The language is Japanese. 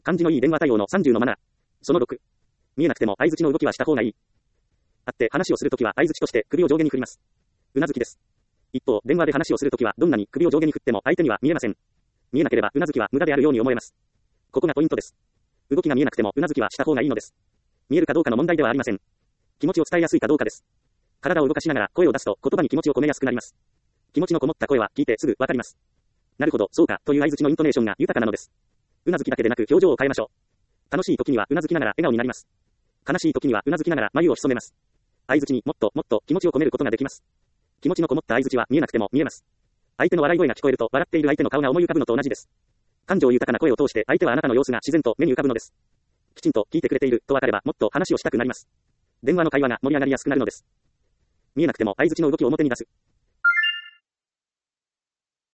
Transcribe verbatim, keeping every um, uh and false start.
感じのいい電話対応のさんじゅうのマナー。そのろく。見えなくても相槌の動きはした方がいい。会って話をするときは相槌として首を上下に振ります。うなずきです。一方、電話で話をするときはどんなに首を上下に振っても相手には見えません。見えなければうなずきは無駄であるように思えます。ここがポイントです。動きが見えなくてもうなずきはした方がいいのです。見えるかどうかの問題ではありません。気持ちを伝えやすいかどうかです。体を動かしながら声を出すと言葉に気持ちを込めやすくなります。気持ちのこもった声は聞いてすぐわかります。なるほど、そうかという相槌のイントネーションが豊かなのです。うなずきだけでなく表情を変えましょう。楽しい時にはうなずきながら笑顔になります。悲しい時にはうなずきながら眉を潜めます。相槌にもっともっと気持ちを込めることができます。気持ちのこもった相槌は見えなくても見えます。相手の笑い声が聞こえると笑っている相手の顔が思い浮かぶのと同じです。感情豊かな声を通して相手はあなたの様子が自然と目に浮かぶのです。きちんと聞いてくれていると分かればもっと話をしたくなります。電話の会話が盛り上がりやすくなるのです。見えなくても相槌の動きを表に出す。